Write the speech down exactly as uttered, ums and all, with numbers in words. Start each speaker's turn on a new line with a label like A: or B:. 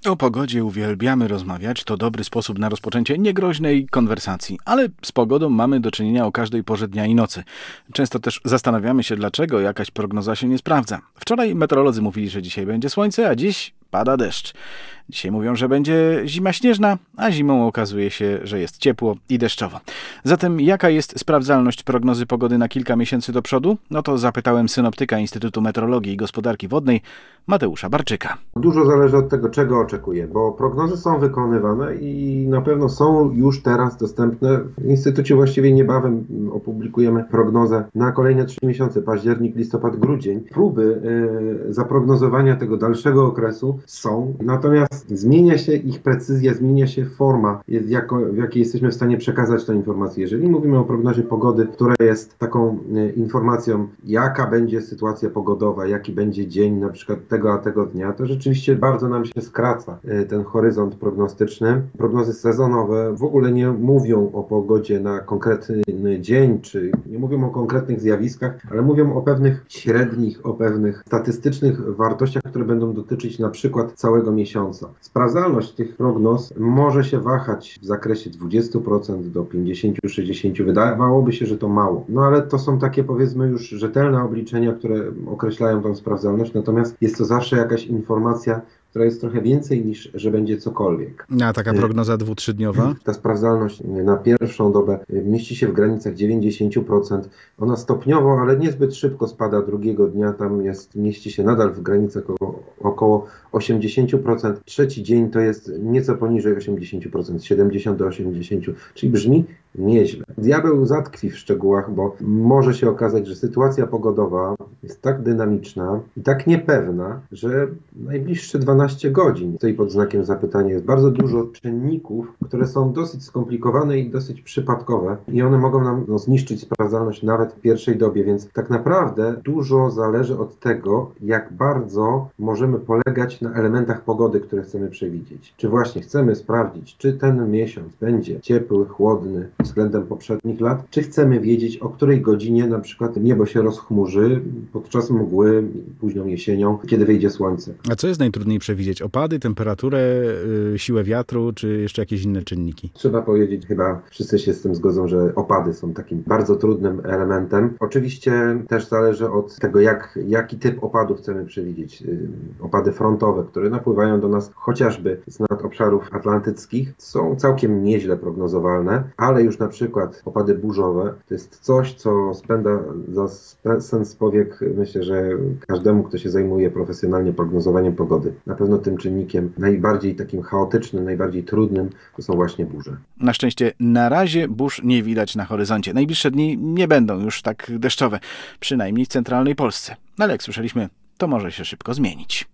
A: O pogodzie uwielbiamy rozmawiać, to dobry sposób na rozpoczęcie niegroźnej konwersacji, ale z pogodą mamy do czynienia o każdej porze dnia i nocy. Często też zastanawiamy się, dlaczego jakaś prognoza się nie sprawdza. Wczoraj meteorolodzy mówili, że dzisiaj będzie słońce, a dziś pada deszcz. Dzisiaj mówią, że będzie zima śnieżna, a zimą okazuje się, że jest ciepło i deszczowo. Zatem jaka jest sprawdzalność prognozy pogody na kilka miesięcy do przodu? No to zapytałem synoptyka Instytutu Meteorologii i Gospodarki Wodnej Mateusza Barczyka.
B: Dużo zależy od tego, czego oczekuję, bo prognozy są wykonywane i na pewno są już teraz dostępne. W Instytucie właściwie niebawem opublikujemy prognozę na kolejne trzy miesiące, październik, listopad, grudzień. Próby yy, zaprognozowania tego dalszego okresu są, natomiast zmienia się ich precyzja, zmienia się forma, jako, w jakiej jesteśmy w stanie przekazać tę informację. Jeżeli mówimy o prognozie pogody, która jest taką y, informacją, jaka będzie sytuacja pogodowa, jaki będzie dzień na przykład tego a tego dnia, to rzeczywiście bardzo nam się skraca y, ten horyzont prognostyczny. Prognozy sezonowe w ogóle nie mówią o pogodzie na konkretny dzień, czy nie mówią o konkretnych zjawiskach, ale mówią o pewnych średnich, o pewnych statystycznych wartościach, które będą dotyczyć na przykład całego miesiąca. Sprawdzalność tych prognoz może się wahać w zakresie dwadzieścia procent do pięćdziesiąt do sześćdziesięciu procent. Wydawałoby się, że to mało. No ale to są takie, powiedzmy, już rzetelne obliczenia, które określają tą sprawdzalność, natomiast jest to zawsze jakaś informacja, która jest trochę więcej niż, że będzie cokolwiek.
A: A taka prognoza dwu-, trzydniowa?
B: Ta sprawdzalność na pierwszą dobę mieści się w granicach dziewięćdziesiąt procent. Ona stopniowo, ale niezbyt szybko spada drugiego dnia. Tam jest, mieści się nadal w granicach około, około osiemdziesiąt procent. Trzeci dzień to jest nieco poniżej osiemdziesiąt procent, siedemdziesiąt do osiemdziesięciu procent. Czyli brzmi nieźle. Diabeł zatkwi w szczegółach, bo może się okazać, że sytuacja pogodowa jest tak dynamiczna i tak niepewna, że najbliższe dwanaście godzin stoi pod znakiem zapytania. Jest bardzo dużo czynników, które są dosyć skomplikowane i dosyć przypadkowe i one mogą nam no, zniszczyć sprawdzalność nawet w pierwszej dobie, więc tak naprawdę dużo zależy od tego, jak bardzo możemy polegać na elementach pogody, które chcemy przewidzieć. Czy właśnie chcemy sprawdzić, czy ten miesiąc będzie ciepły, chłodny względem poprzednich lat, czy chcemy wiedzieć, o której godzinie na przykład niebo się rozchmurzy podczas mgły, późną jesienią, kiedy wyjdzie słońce.
A: A co jest najtrudniej przewidzieć? Opady, temperaturę, yy, siłę wiatru, czy jeszcze jakieś inne czynniki?
B: Trzeba powiedzieć, chyba wszyscy się z tym zgodzą, że opady są takim bardzo trudnym elementem. Oczywiście też zależy od tego, jak, jaki typ opadów chcemy przewidzieć. Yy, opady frontowe, które napływają do nas chociażby z nad obszarów atlantyckich, są całkiem nieźle prognozowalne, ale już na przykład opady burzowe to jest coś, co spędza za sens powiek, myślę, że każdemu, kto się zajmuje profesjonalnie prognozowaniem pogody. Na pewno tym czynnikiem najbardziej takim chaotycznym, najbardziej trudnym to są właśnie burze.
A: Na szczęście na razie burz nie widać na horyzoncie. Najbliższe dni nie będą już tak deszczowe, przynajmniej w centralnej Polsce. Ale jak słyszeliśmy, to może się szybko zmienić.